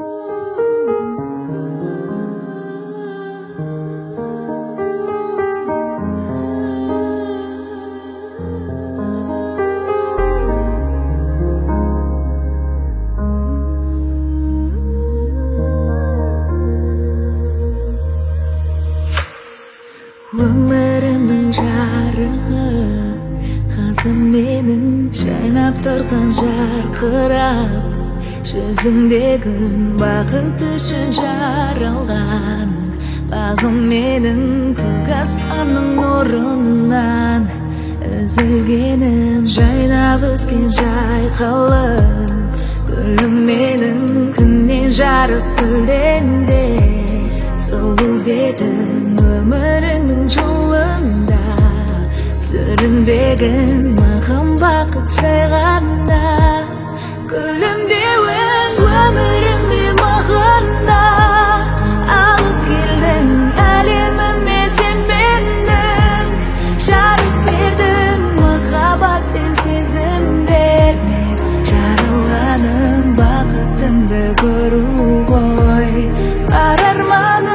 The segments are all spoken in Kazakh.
Өмірімнің жарығы қазір менің жайнап тұрған жарқырап жүзіңдегі бақыт үшін жаралған бағым менің көк аспанның нұрынан үзілгенім жайнап өскен жайқалып гүлім менің күннен жарық гүлденде сұлу дедім өміріңнің жолында сүрінбеген маған бақыт жайғанда күлімдеуің өміріме маған да алып келдің әлеміме сен менің жарық бердің махаббат пен сезімдермен жаралғаным бақытыңды көру ғой бар арманым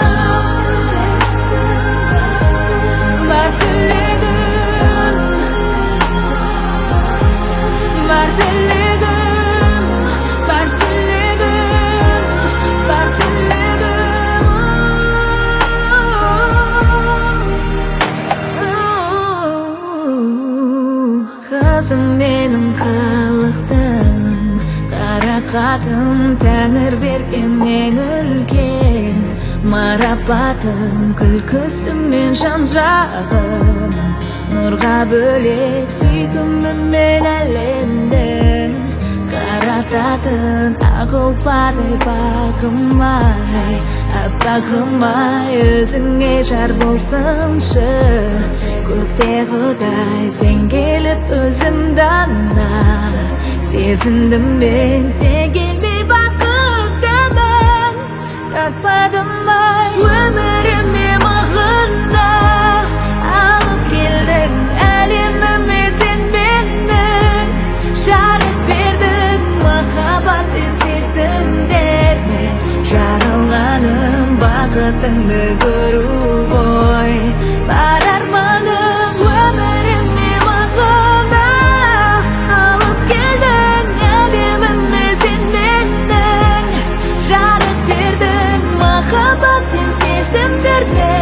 Қызым менің қылықтым қарақатым тәңір берген мен үлкен марапатым күлкісімен жан жағын нұрға бөлеп сүйкімімен әлемді қарататын ақ ұлпадай бағым-ай аппағым-ай өзіңе жар болсыншы көкте құдай сен келіп өзімді ана сезіндім мен сен келмей бақыттымын татпадым-ай өміріме маған да алып келдің әлеміме сен менің жарық бердің махаббат пен сезімдермен жаралғаным бақытыңды көру ғой бар арманым өміріме маған да алып келдің әлеміме сен менің жарық бердің махаббат пен сезімдермен